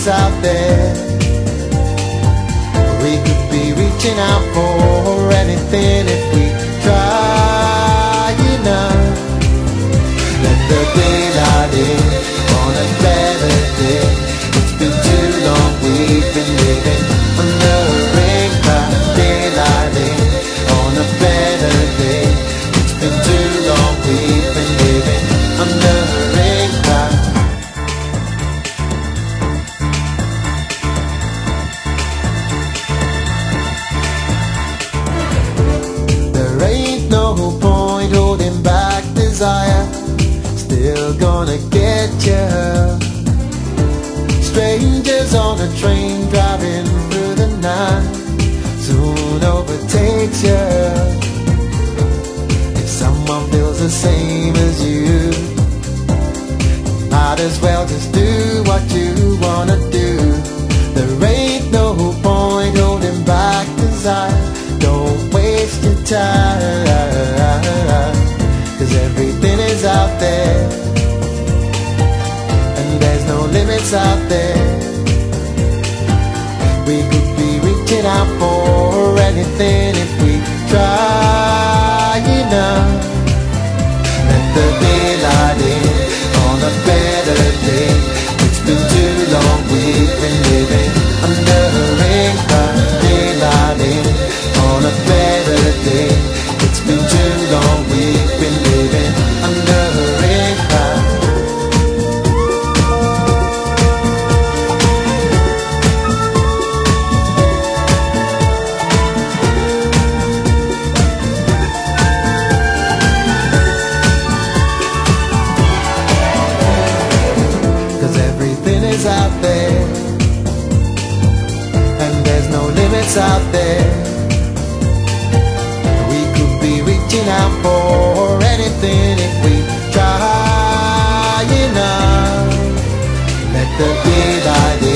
out there. We could be reaching out for anything if we try enough. Let the daylight in on a better day. It's been too long we've been living under a ring cloud. Daylight in on a better day. It's been too long we've been living under a ring cloud. There ain't no point holding back desire. Still gonna get you. Strangers on a train driving through the night soon overtakes you. If someone feels the same as you, might as well just do what you wanna do. There ain't no point holding back desire. Don't waste your time, 'cause everything is out there, and there's no limits out there. We could be reaching out for anything if we try enough. Let the daylight in on a better day. It's been too long we've been living under a ring cloud. Daylight in on a better day. It's been too long we've been living under a ring cloud. Out there, and there's no limits out there. We could be reaching out for anything if we try enough. Let the daylight